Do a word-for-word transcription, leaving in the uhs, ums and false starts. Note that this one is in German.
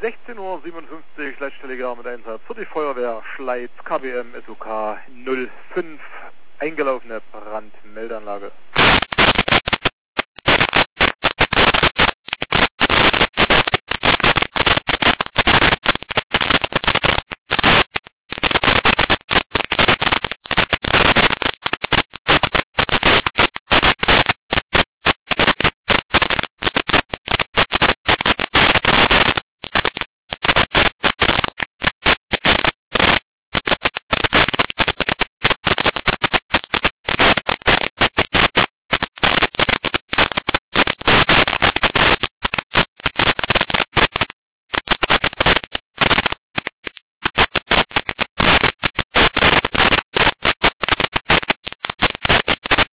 sechzehn Uhr siebenundfünfzig, Leitstelle mit Einsatz für die Feuerwehr Schleiz, K B M S U K null fünf, eingelaufene Brandmeldeanlage.